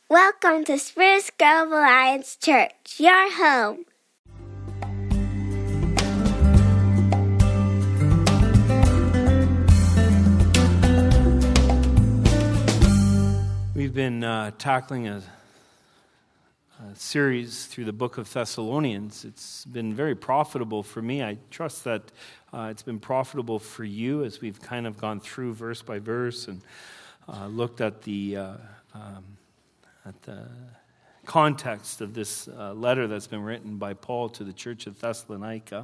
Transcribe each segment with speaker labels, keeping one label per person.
Speaker 1: Welcome to Spruce Grove Alliance Church, your home.
Speaker 2: We've been tackling a series through the book of Thessalonians. It's been very profitable for me. I trust that it's been profitable for you as we've kind of gone through verse by verse and looked at the context of this letter that's been written by Paul to the church of Thessalonica.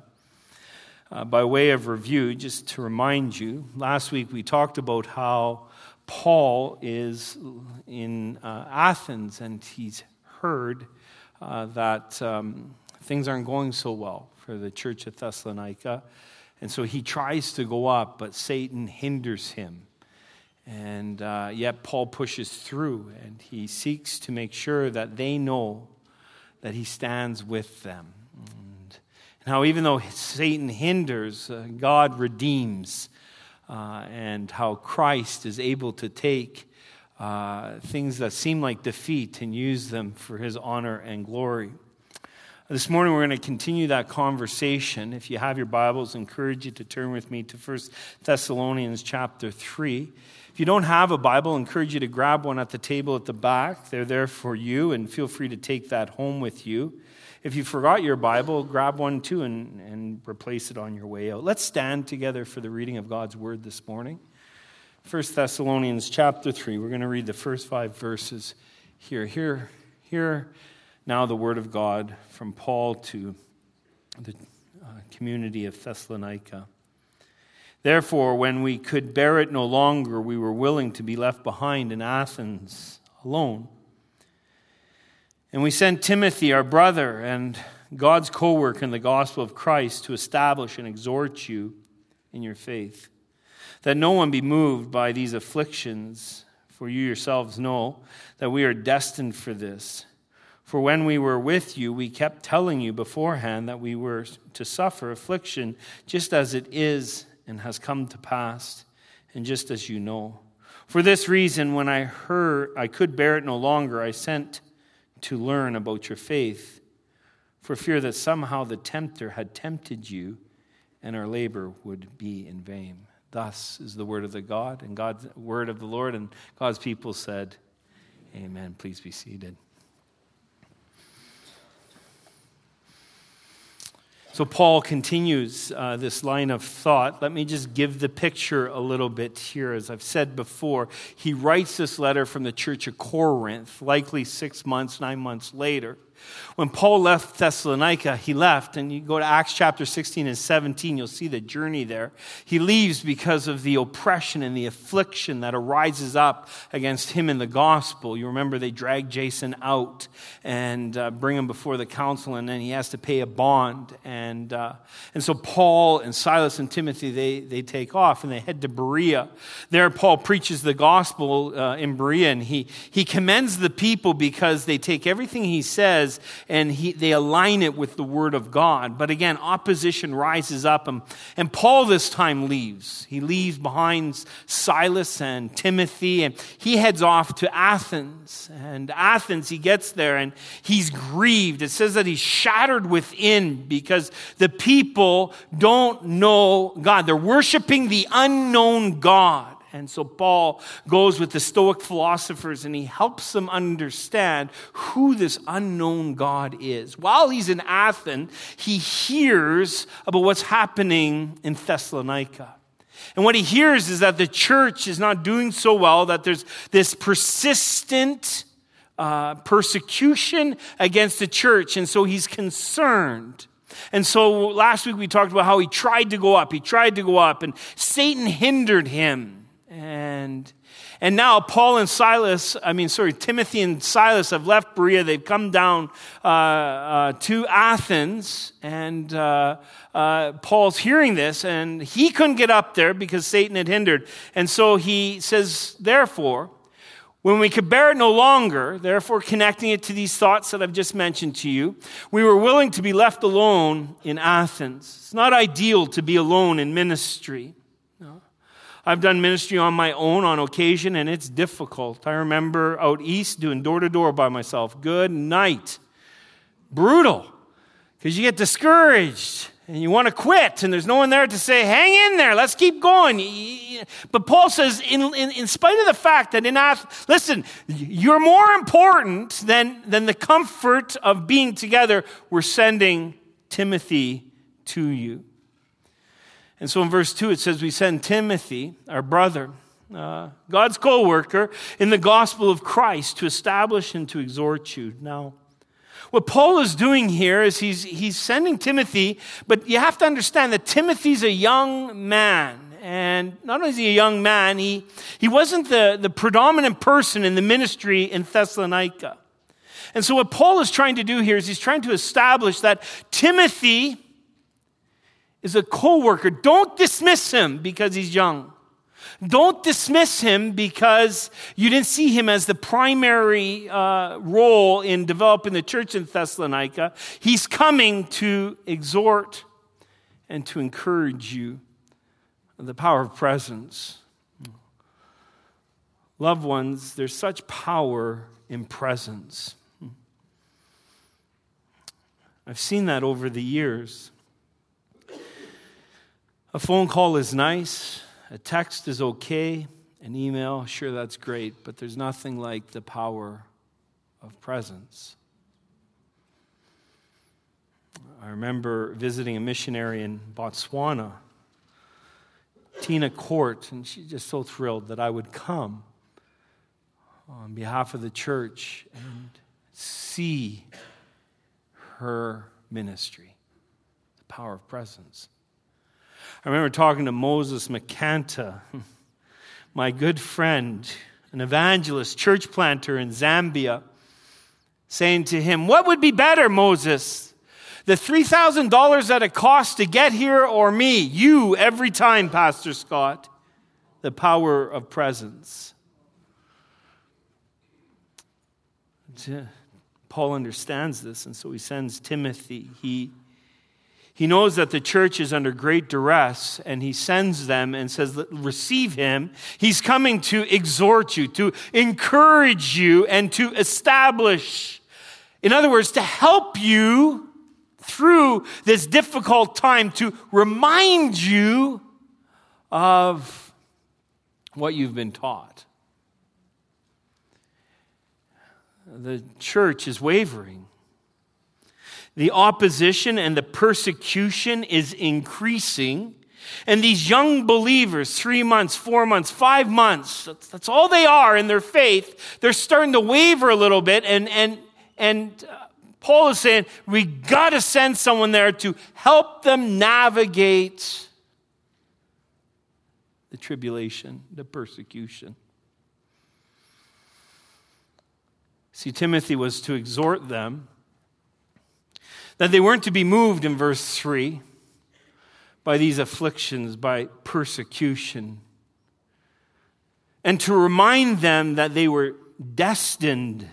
Speaker 2: By way of review, just to remind you, last week we talked about how Paul is in Athens and he's heard that things aren't going so well for the church of Thessalonica. And so he tries to go up, but Satan hinders him. And yet Paul pushes through and he seeks to make sure that they know that he stands with them. And how even though Satan hinders, God redeems. And how Christ is able to take things that seem like defeat and use them for his honor and glory. This morning we're going to continue that conversation. If you have your Bibles, I encourage you to turn with me to 1 Thessalonians chapter 3. If you don't have a Bible, I encourage you to grab one at the table at the back. They're there for you, and feel free to take that home with you. If you forgot your Bible, grab one too and replace it on your way out. Let's stand together for the reading of God's Word this morning. 1 Thessalonians chapter 3. We're going to read the first 5 verses here. Hear now the Word of God from Paul to the community of Thessalonica. Therefore, when we could bear it no longer, we were willing to be left behind in Athens alone. And we sent Timothy, our brother, and God's co-worker in the gospel of Christ to establish and exhort you in your faith, that no one be moved by these afflictions, for you yourselves know that we are destined for this. For when we were with you, we kept telling you beforehand that we were to suffer affliction, just as it is and has come to pass, and just as you know. For this reason, when I heard I could bear it no longer, I sent to learn about your faith, for fear that somehow the tempter had tempted you, and our labor would be in vain. Thus is the word of the God, and God's word of the Lord, and God's people said, Amen. Please be seated. So Paul continues this line of thought. Let me just give the picture a little bit here. As I've said before, he writes this letter from the church of Corinth, likely 9 months later. When Paul left Thessalonica, he left, and you go to Acts chapter 16 and 17, you'll see the journey there. He leaves because of the oppression and the affliction that arises up against him in the gospel. You remember they drag Jason out and bring him before the council, and then he has to pay a bond. And so Paul and Silas and Timothy, they take off and they head to Berea. There Paul preaches the gospel in Berea, and he commends the people because they take everything he says and they align it with the word of God. But again, opposition rises up, and Paul this time leaves. He leaves behind Silas and Timothy, and he heads off to Athens. And Athens, he gets there, and he's grieved. It says that he's shattered within because the people don't know God. They're worshiping the unknown God. And so Paul goes with the Stoic philosophers and he helps them understand who this unknown God is. While he's in Athens, he hears about what's happening in Thessalonica. And what he hears is that the church is not doing so well, that there's this persistent persecution against the church. And so he's concerned. And so last week we talked about how he tried to go up, and Satan hindered him. And now Timothy and Silas have left Berea. They've come down to Athens, and Paul's hearing this, and he couldn't get up there because Satan had hindered. And so he says, therefore, when we could bear it no longer, therefore connecting it to these thoughts that I've just mentioned to you, we were willing to be left alone in Athens. It's not ideal to be alone in ministry. I've done ministry on my own on occasion, and it's difficult. I remember out east doing door-to-door by myself. Good night. Brutal. Because you get discouraged, and you want to quit, and there's no one there to say, hang in there, let's keep going. But Paul says, in spite of the fact that listen, you're more important than the comfort of being together, we're sending Timothy to you. And so in verse 2 it says, we send Timothy, our brother, God's co-worker, in the gospel of Christ to establish and to exhort you. Now, what Paul is doing here is he's sending Timothy, but you have to understand that Timothy's a young man. And not only is he a young man, he wasn't the predominant person in the ministry in Thessalonica. And so what Paul is trying to do here is he's trying to establish that Timothy is a co-worker. Don't dismiss him because he's young. Don't dismiss him because you didn't see him as the primary role in developing the church in Thessalonica. He's coming to exhort and to encourage you. The power of presence. Loved ones, there's such power in presence. I've seen that over the years. A phone call is nice. A text is okay. An email, sure, that's great. But there's nothing like the power of presence. I remember visiting a missionary in Botswana, Tina Court, and she's just so thrilled that I would come on behalf of the church and see her ministry, the power of presence. I remember talking to Moses Makanta, my good friend, an evangelist, church planter in Zambia, saying to him, what would be better, Moses? The $3,000 that it costs to get here or me? You every time, Pastor Scott. The power of presence. Paul understands this, and so he sends Timothy. He knows that the church is under great duress, and he sends them and says, receive him. He's coming to exhort you, to encourage you, and to establish. In other words, to help you through this difficult time, to remind you of what you've been taught. The church is wavering. The opposition and the persecution is increasing. And these young believers, 3 months, 4 months, 5 months, that's all they are in their faith. They're starting to waver a little bit. And Paul is saying, we got to send someone there to help them navigate the tribulation, the persecution. See, Timothy was to exhort them that they weren't to be moved in verse 3 by these afflictions, by persecution, and to remind them that they were destined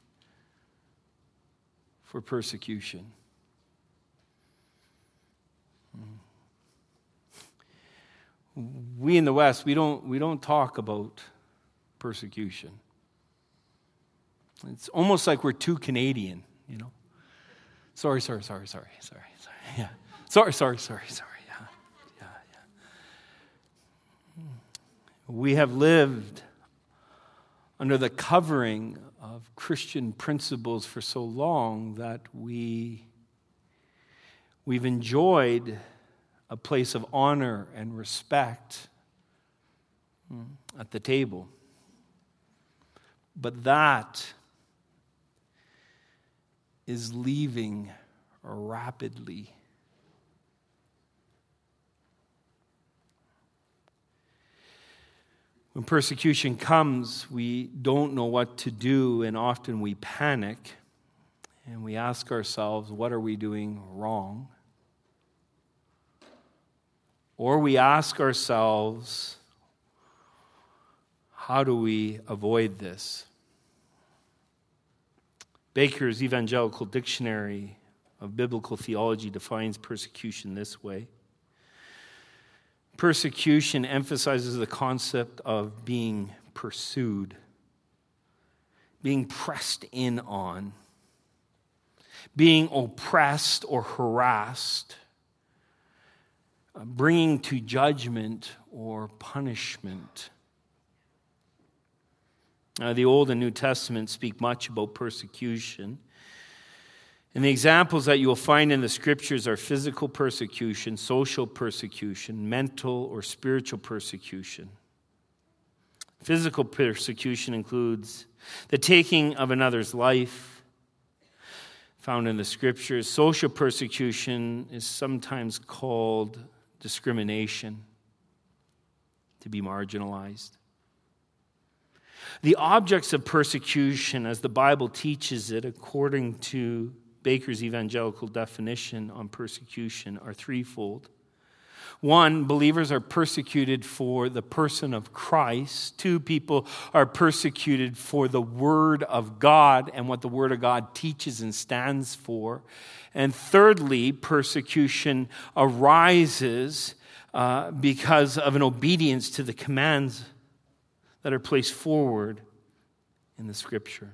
Speaker 2: for persecution. We in the West, we don't talk about persecution. It's almost like we're too Canadian, you know. Sorry. Yeah. Sorry. Yeah. We have lived under the covering of Christian principles for so long that we've enjoyed a place of honor and respect at the table. But that is leaving rapidly. When persecution comes, we don't know what to do, and often we panic, and we ask ourselves, what are we doing wrong? Or we ask ourselves, how do we avoid this? Baker's Evangelical Dictionary of Biblical Theology defines persecution this way. Persecution emphasizes the concept of being pursued, being pressed in on, being oppressed or harassed, bringing to judgment or punishment. The Old and New Testament speak much about persecution. And the examples that you will find in the Scriptures are physical persecution, social persecution, mental or spiritual persecution. Physical persecution includes the taking of another's life, found in the Scriptures. Social persecution is sometimes called discrimination, to be marginalized. The objects of persecution, as the Bible teaches it, according to Baker's evangelical definition on persecution, are threefold. One, believers are persecuted for the person of Christ. Two, people are persecuted for the Word of God and what the Word of God teaches and stands for. And thirdly, persecution arises because of an obedience to the commands that are placed forward in the Scripture.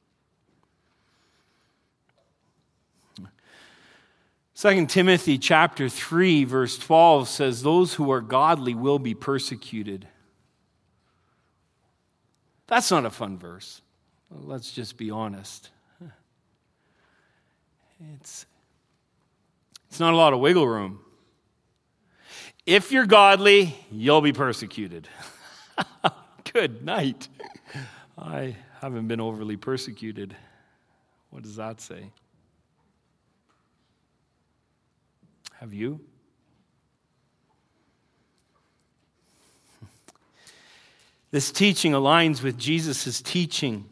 Speaker 2: 2 Timothy chapter 3, verse 12 says, those who are godly will be persecuted. That's not a fun verse. Let's just be honest. It's not a lot of wiggle room. If you're godly, you'll be persecuted. Good night. I haven't been overly persecuted. What does that say? Have you? This teaching aligns with Jesus' teaching.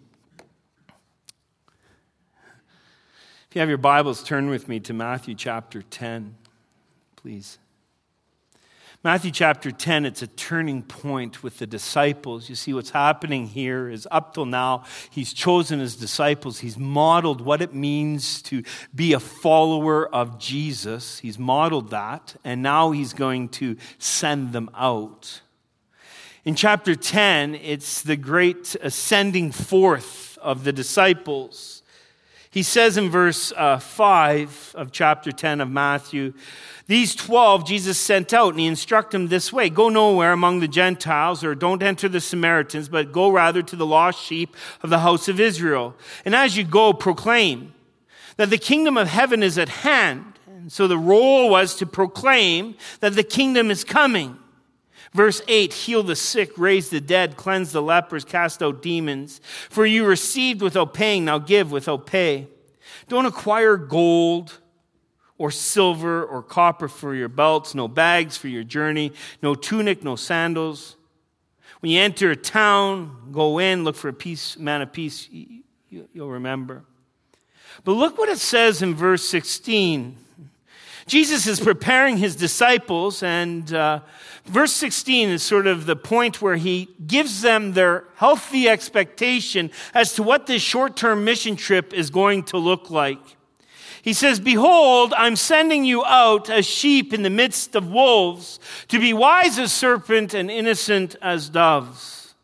Speaker 2: If you have your Bibles, turn with me to Matthew chapter 10, please. Matthew chapter 10, it's a turning point with the disciples. You see, what's happening here is up till now, he's chosen his disciples. He's modeled what it means to be a follower of Jesus. He's modeled that, and now he's going to send them out. In chapter 10, it's the great ascending forth of the disciples. He says in verse 5 of chapter 10 of Matthew, these 12 Jesus sent out, and he instructed them this way: go nowhere among the Gentiles, or don't enter the Samaritans, but go rather to the lost sheep of the house of Israel. And as you go, proclaim that the kingdom of heaven is at hand. And so the role was to proclaim that the kingdom is coming. Verse 8, heal the sick, raise the dead, cleanse the lepers, cast out demons. For you received without paying, now give without pay. Don't acquire gold or silver or copper for your belts, no bags for your journey, no tunic, no sandals. When you enter a town, go in, look for a man of peace, you'll remember. But look what it says in verse 16. Jesus is preparing his disciples, and verse 16 is sort of the point where he gives them their healthy expectation as to what this short-term mission trip is going to look like. He says, behold, I'm sending you out as sheep in the midst of wolves, to be wise as serpent and innocent as doves.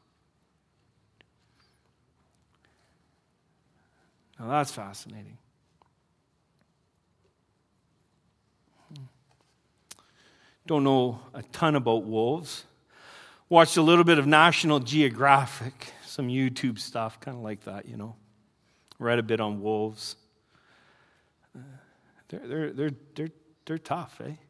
Speaker 2: Now that's fascinating. Don't know a ton about wolves. Watched a little bit of National Geographic, some YouTube stuff, kind of like that, you know. Read a bit on wolves. They're tough, eh?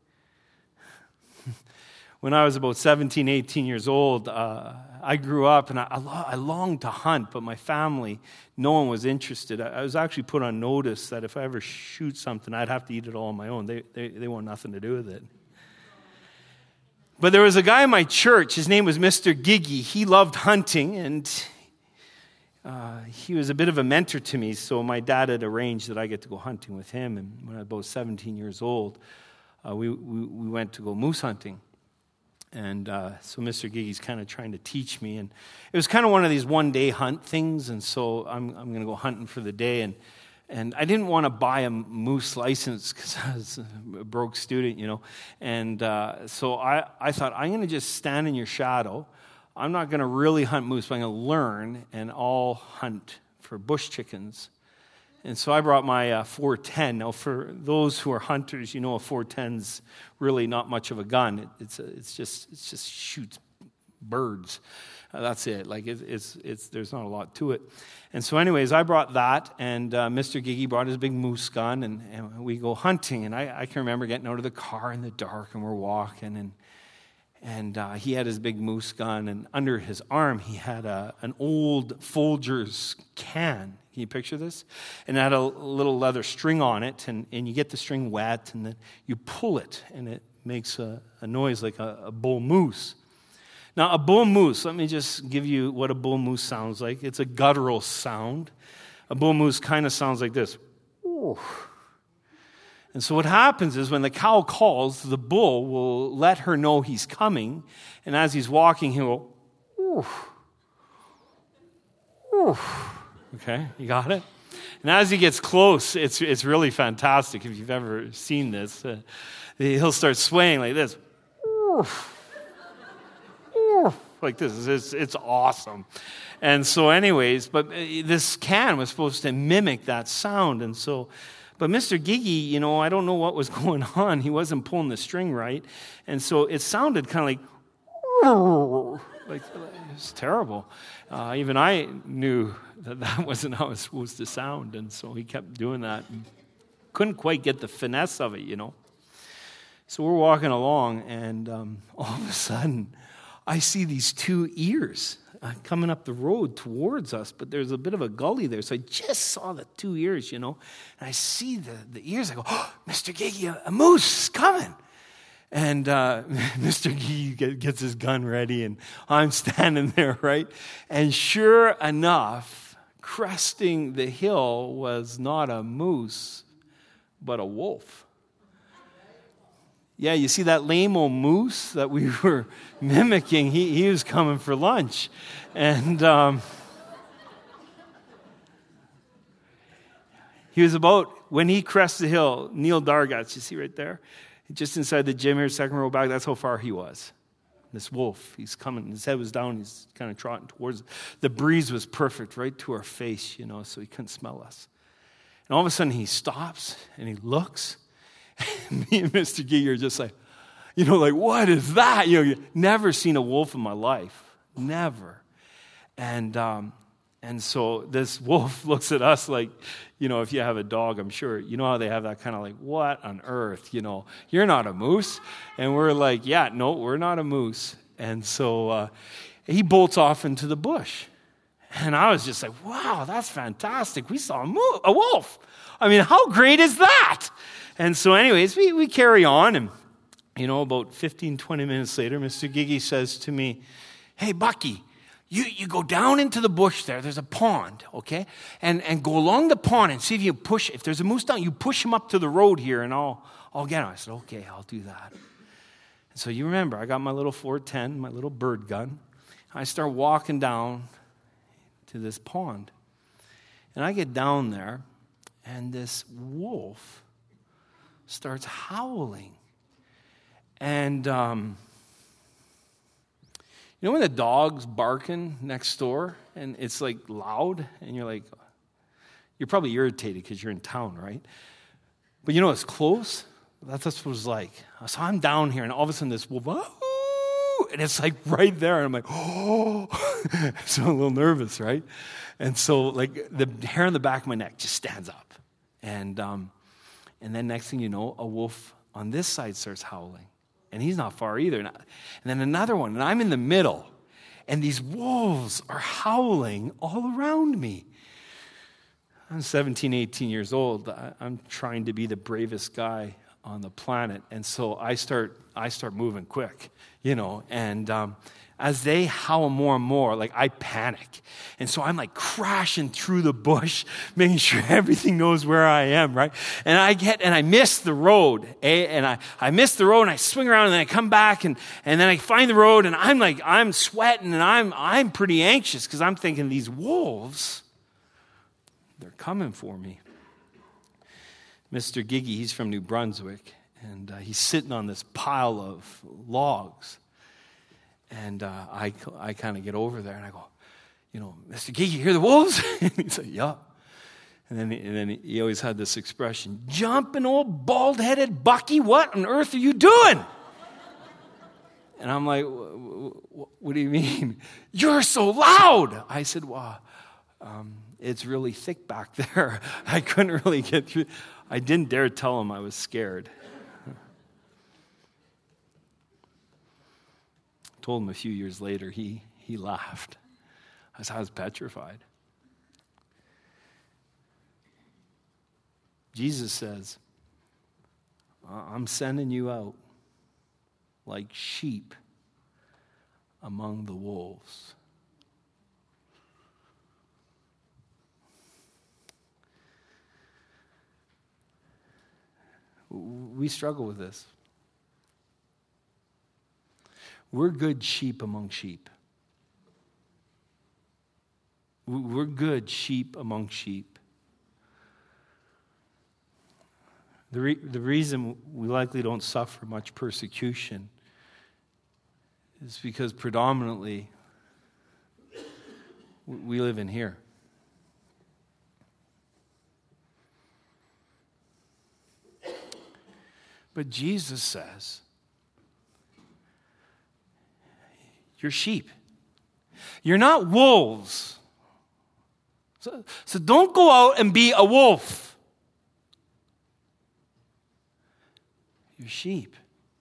Speaker 2: When I was about 17, 18 years old, I grew up and I longed to hunt, but my family, no one was interested. I was actually put on notice that if I ever shoot something, I'd have to eat it all on my own. They want nothing to do with it. But there was a guy in my church, his name was Mr. Giggy. He loved hunting, and he was a bit of a mentor to me, so my dad had arranged that I get to go hunting with him. And when I was about 17 years old, we went to go moose hunting. And so Mr. Giggy's kind of trying to teach me. And it was kind of one of these one-day hunt things, and so I'm going to go hunting for the day. And I didn't want to buy a moose license because I was a broke student, And so I thought, I'm going to just stand in your shadow. I'm not going to really hunt moose, but I'm going to learn, and I'll hunt for bush chickens. And so I brought my 410. Now, for those who are hunters, a 410's really not much of a gun. It's just shoots birds. That's it. Like it's there's not a lot to it. And so, anyways, I brought that, and Mr. Giggy brought his big moose gun, and we go hunting. And I can remember getting out of the car in the dark, and we're walking, and he had his big moose gun, and under his arm he had an old Folgers can. Can you picture this? And it had a little leather string on it, and you get the string wet, and then you pull it, and it makes a noise like a bull moose. Now, a bull moose, let me just give you what a bull moose sounds like. It's a guttural sound. A bull moose kind of sounds like this. Ooh. And so what happens is when the cow calls, the bull will let her know he's coming, and as he's walking, he'll go, oof, oof. Okay, you got it? And as he gets close, it's really fantastic. If you've ever seen this, he'll start swaying like this. Oof. Like this. It's awesome. And so anyways, but this can was supposed to mimic that sound. And so, but Mr. Giggy, I don't know what was going on. He wasn't pulling the string right. And so it sounded kind of like it's terrible. Even I knew that wasn't how it was supposed to sound. And so he kept doing that. And couldn't quite get the finesse of it, So we're walking along, and all of a sudden, I see these two ears coming up the road towards us, but there's a bit of a gully there. So I just saw the two ears, and I see the ears. I go, oh, Mr. Giggy, a moose is coming. And Mr. Giggy gets his gun ready, and I'm standing there, right? And sure enough, cresting the hill was not a moose, but a wolf. Yeah, you see that lame old moose that we were mimicking? He was coming for lunch. And he was about, when he crested the hill, Neil Dargatz, you see right there? Just inside the gym here, second row back, that's how far he was. This wolf, he's coming. His head was down. He's kind of trotting towards us. The breeze was perfect right to our face, so he couldn't smell us. And all of a sudden he stops and he looks. Me and Mr. Giggy are just like, like, what is that? Never seen a wolf in my life. Never. And so this wolf looks at us like, if you have a dog, I'm sure, how they have that kind of like, what on earth? You're not a moose. And we're like, yeah, no, we're not a moose. And so he bolts off into the bush. And I was just like, wow, that's fantastic. We saw a wolf. I mean, how great is that? And so anyways, we carry on, and, about 15, 20 minutes later, Mr. Giggy says to me, hey, Bucky, you go down into the bush there's a pond, okay? And go along the pond and see if you push, if there's a moose down, you push him up to the road here, and I'll get him. I said, okay, I'll do that. And so you remember, I got my little 410, my little bird gun. I start walking down to this pond. And I get down there, and this wolf starts howling. And, when the dog's barking next door and it's like loud and you're probably irritated because you're in town, right? But it's close. That's what it was like. So I'm down here and all of a sudden this wolf, and it's like right there. And I'm like, oh, so I'm a little nervous, right? And so like the hair on the back of my neck just stands up. And then next thing you know, a wolf on this side starts howling. And he's not far either. And then another one, and I'm in the middle. And these wolves are howling all around me. I'm 17, 18 years old. I'm trying to be the bravest guy on the planet. And so I start moving quick, and as they howl more and more, like I panic. And so I'm like crashing through the bush, making sure everything knows where I am, right? And I miss the road, and I miss the road, and I swing around, and then I come back, and then I find the road, and I'm sweating, and I'm pretty anxious because I'm thinking these wolves, they're coming for me. Mr. Giggy, he's from New Brunswick, and he's sitting on this pile of logs. And I kind of get over there, and I go, Mr. Giggy, you hear the wolves? And he's like, yeah. And then he always had this expression, jumping old bald-headed Bucky, what on earth are you doing? And I'm like, what do you mean? You're so loud. I said, well, it's really thick back there. I couldn't really get through. I didn't dare tell him I was scared. Told him a few years later, he laughed. I was petrified. Jesus says, I'm sending you out like sheep among the wolves. We struggle with this. We're good sheep among sheep. We're good sheep among sheep. The reason we likely don't suffer much persecution is because predominantly we live in here. But Jesus says, you're sheep. You're not wolves. So don't go out and be a wolf. You're sheep.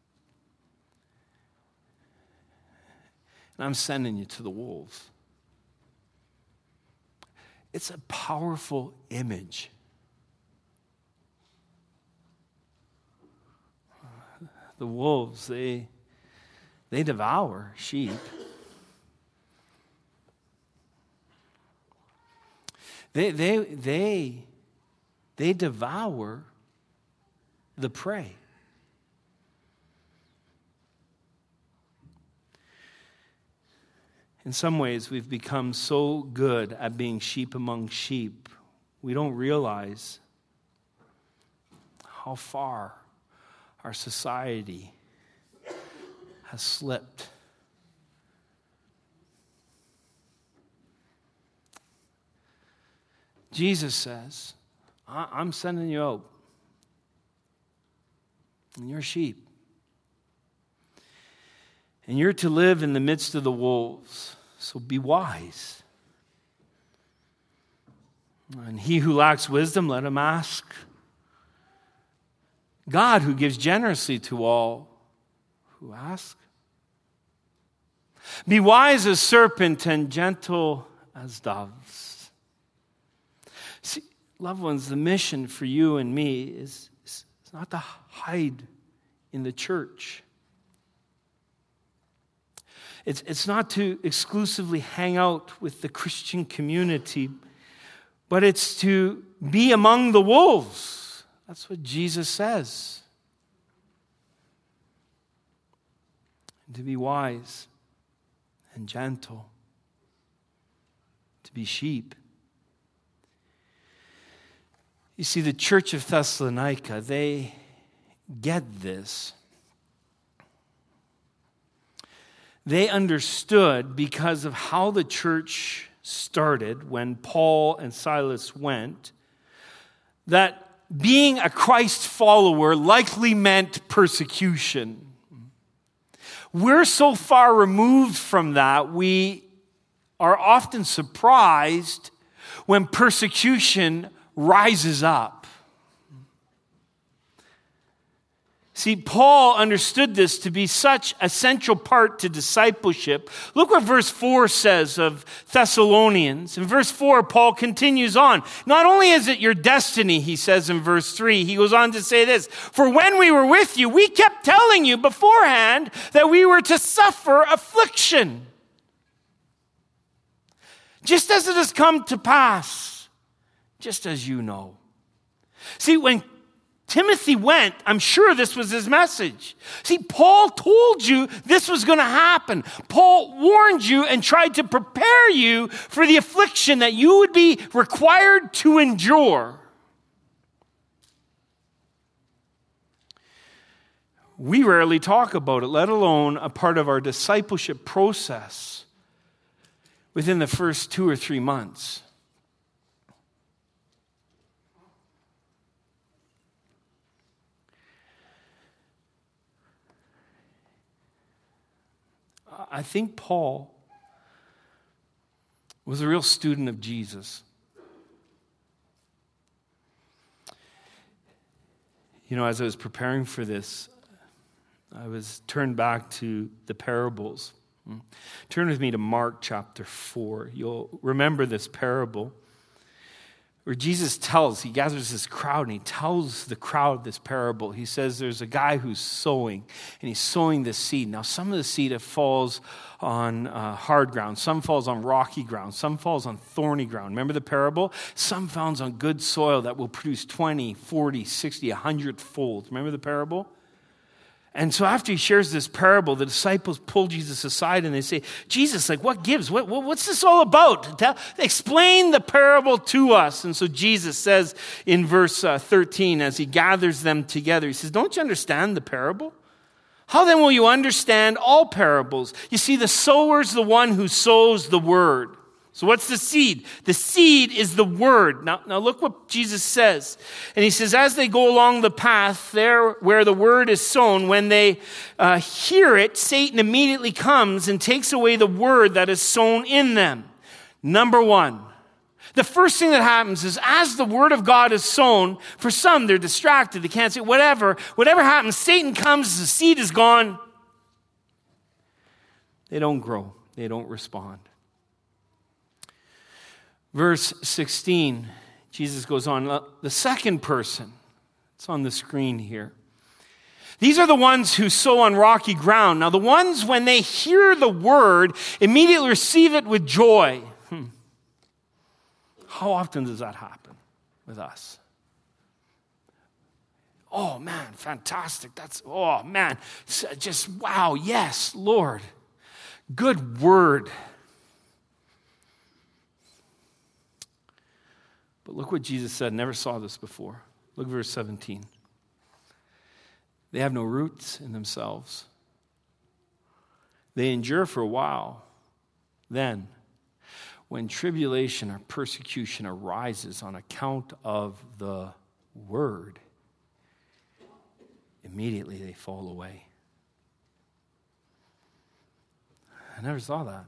Speaker 2: And I'm sending you to the wolves. It's a powerful image. The wolves, they devour sheep. They devour the prey. In some ways, we've become so good at being sheep among sheep, we don't realize how far our society has slipped. Jesus says, I'm sending you out, and you're sheep. And you're to live in the midst of the wolves, so be wise. And he who lacks wisdom, let him ask God, who gives generously to all who ask. Be wise as serpent and gentle as doves. See, loved ones, the mission for you and me is not to hide in the church. It's not to exclusively hang out with the Christian community, but it's to be among the wolves. That's what Jesus says. And to be wise and gentle, to be sheep. You see, the church of Thessalonica, they get this. They understood, because of how the church started when Paul and Silas went, that being a Christ follower likely meant persecution. We're so far removed from that, we are often surprised when persecution rises up. See, Paul understood this to be such a central part to discipleship. Look what verse 4 says of Thessalonians. In verse 4, Paul continues on. Not only is it your destiny, he says in verse 3, he goes on to say this, for when we were with you, we kept telling you beforehand that we were to suffer affliction, just as it has come to pass, just as you know. See, when Timothy went, I'm sure this was his message. See, Paul told you this was going to happen. Paul warned you and tried to prepare you for the affliction that you would be required to endure. we rarely talk about it, let alone a part of our discipleship process within the first 2 or 3 months. I think Paul was a real student of Jesus. As I was preparing for this, I was turned back to the parables. Turn with me to Mark chapter 4. You'll remember this parable where Jesus he gathers this crowd and he tells the crowd this parable. He says there's a guy who's sowing, and he's sowing the seed. Now, some of the seed falls on hard ground. Some falls on rocky ground. Some falls on thorny ground. Remember the parable? Some falls on good soil that will produce 20, 40, 60, 100-fold. Remember the parable? And so after he shares this parable, the disciples pull Jesus aside and they say, Jesus, what gives? What's this all about? Explain the parable to us. And so Jesus says in verse 13, as he gathers them together, he says, don't you understand the parable? How then will you understand all parables? You see, the sower's the one who sows the word. So what's the seed? The seed is the word. Now look what Jesus says. And he says, as they go along the path there where the word is sown, when they hear it, Satan immediately comes and takes away the word that is sown in them. Number one, the first thing that happens is as the word of God is sown, for some, they're distracted. They can't say whatever happens, Satan comes, the seed is gone. They don't grow. They don't respond. Verse 16, Jesus goes on, the second person, it's on the screen here. These are the ones who sow on rocky ground. Now the ones, when they hear the word, immediately receive it with joy. How often does that happen with us? Oh man, fantastic. Oh man, just wow, yes, Lord. Good word. But look what Jesus said. Never saw this before. Look at verse 17. They have no roots in themselves. They endure for a while. Then, when tribulation or persecution arises on account of the word, immediately they fall away. I never saw that.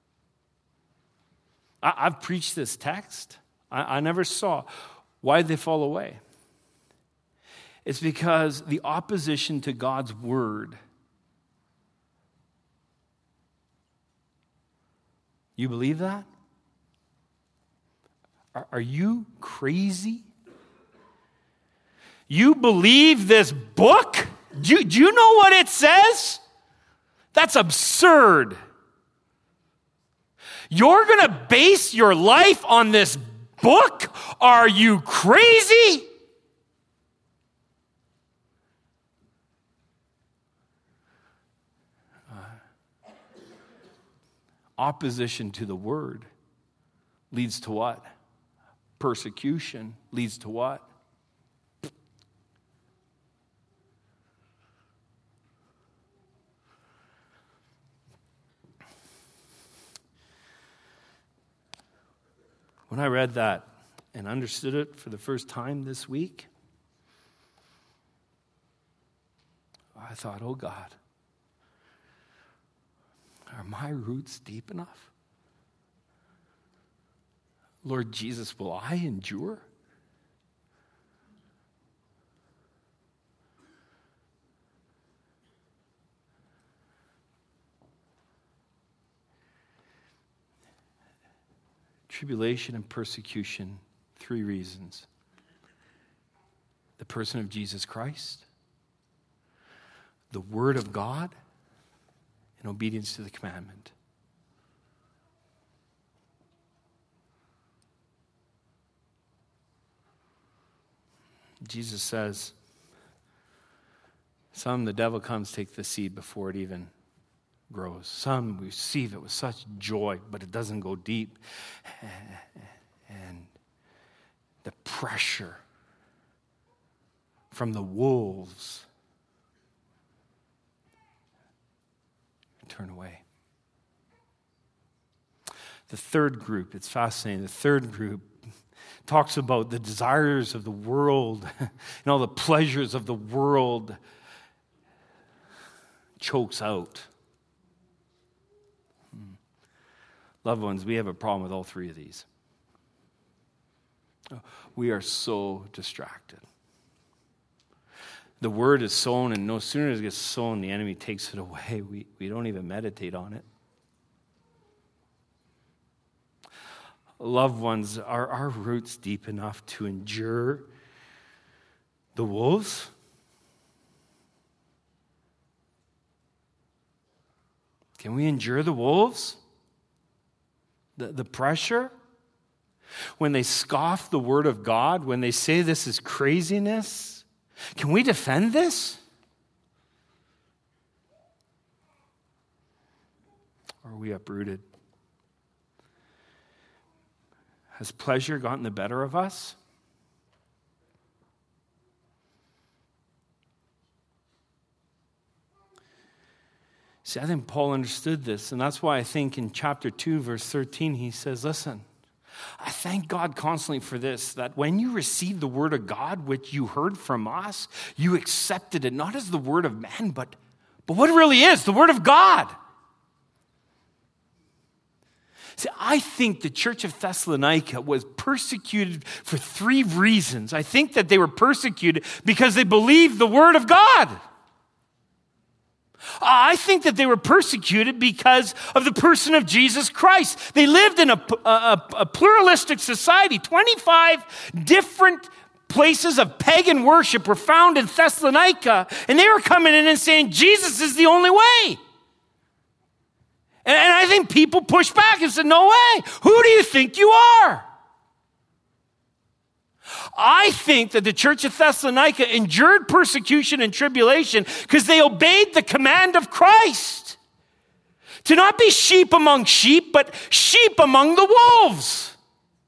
Speaker 2: I've preached this text. I never saw. Why did they fall away? It's because the opposition to God's word. You believe that? Are you crazy? You believe this book? Do you know what it says? That's absurd. You're going to base your life on this book? Are you crazy? Opposition to the word leads to what? Persecution leads to what? When I read that and understood it for the first time this week, I thought, oh God, are my roots deep enough? Lord Jesus, will I endure? Tribulation and persecution, 3 reasons. The person of Jesus Christ, the Word of God, and obedience to the commandment. Jesus says, some the devil comes take the seed before it even grows. Some receive it with such joy, but it doesn't go deep. And the pressure from the wolves turn away. The third group, it's fascinating, the third group talks about the desires of the world and all the pleasures of the world chokes out. Loved ones, we have a problem with all three of these. We are so distracted. The word is sown, and no sooner as it gets sown, the enemy takes it away. We don't even meditate on it. Loved ones, are our roots deep enough to endure the wolves? Can we endure the wolves? The pressure? When they scoff the word of God, when they say this is craziness, can we defend this? Or are we uprooted? Has pleasure gotten the better of us? See, I think Paul understood this, and that's why I think in chapter 2, verse 13, he says, listen, I thank God constantly for this, that when you received the word of God, which you heard from us, you accepted it not as the word of man, but what it really is, the word of God. See, I think the church of Thessalonica was persecuted for three reasons. I think that they were persecuted because they believed the word of God. I think that they were persecuted because of the person of Jesus Christ. They lived in a pluralistic society. 25 different places of pagan worship were found in Thessalonica, and they were coming in and saying, Jesus is the only way. And I think people pushed back and said, no way. Who do you think you are? I think that the church of Thessalonica endured persecution and tribulation because they obeyed the command of Christ to not be sheep among sheep, but sheep among the wolves.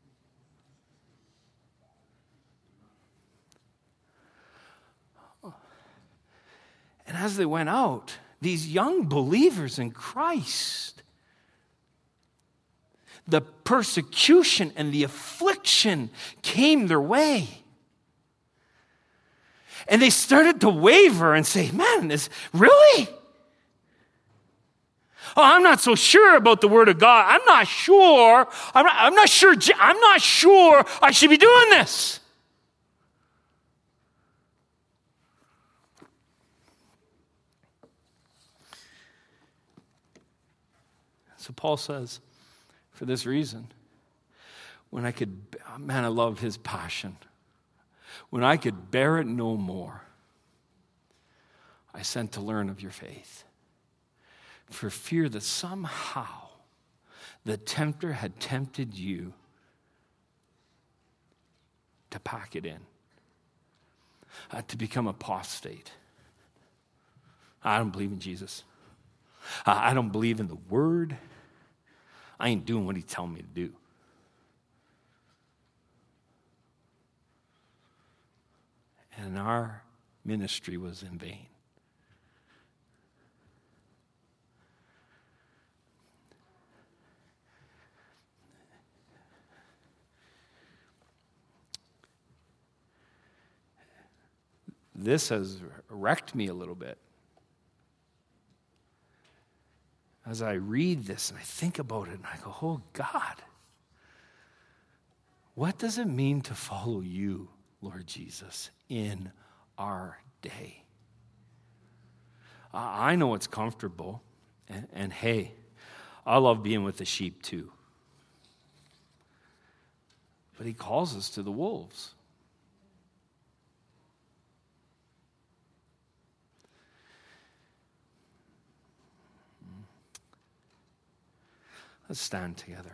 Speaker 2: And as they went out, these young believers in Christ, the persecution and the affliction came their way. And they started to waver and say, man, really? Oh, I'm not so sure about the word of God. I'm not sure I should be doing this. So Paul says, for this reason, I love his passion. When I could bear it no more, I sent to learn of your faith, for fear that somehow the tempter had tempted you to pack it in, to become apostate. I don't believe in Jesus. I don't believe in the word. I ain't doing what he's telling me to do. And our ministry was in vain. This has wrecked me a little bit. As I read this and I think about it and I go, oh God, what does it mean to follow you, Lord Jesus, in our day? I know it's comfortable, and hey, I love being with the sheep too. But he calls us to the wolves. Let's stand together.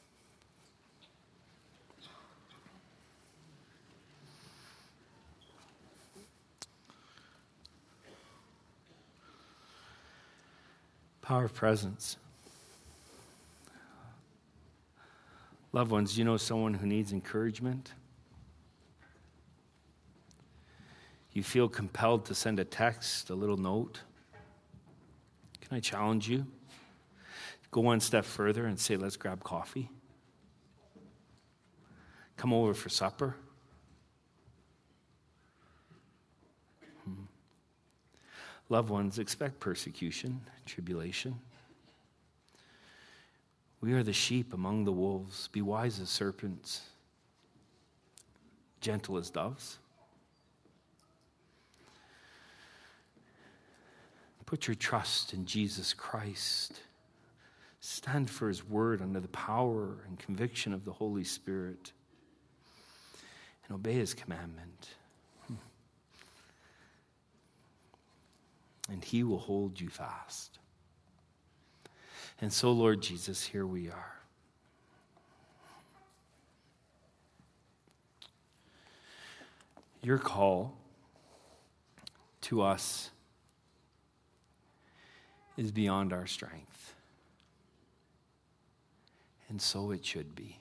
Speaker 2: Power of presence. Loved ones, you know someone who needs encouragement? You feel compelled to send a text, a little note? Can I challenge you? Go one step further and say, let's grab coffee. Come over for supper. Loved ones, expect persecution, tribulation. We are the sheep among the wolves. Be wise as serpents, gentle as doves. Put your trust in Jesus Christ. Stand for his word under the power and conviction of the Holy Spirit. And obey his commandment. And he will hold you fast. And so, Lord Jesus, here we are. Your call to us is beyond our strength. And so it should be.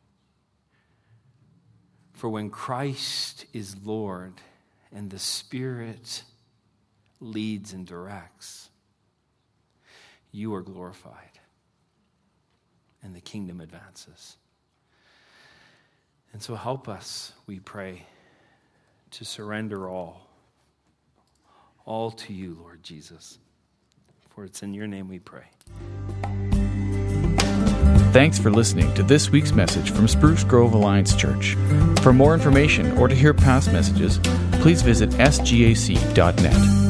Speaker 2: For when Christ is Lord and the Spirit leads and directs, you are glorified and the kingdom advances. And so help us, we pray, to surrender all to you, Lord Jesus. For it's in your name we pray.
Speaker 3: Thanks for listening to this week's message from Spruce Grove Alliance Church. For more information or to hear past messages, please visit sgac.net.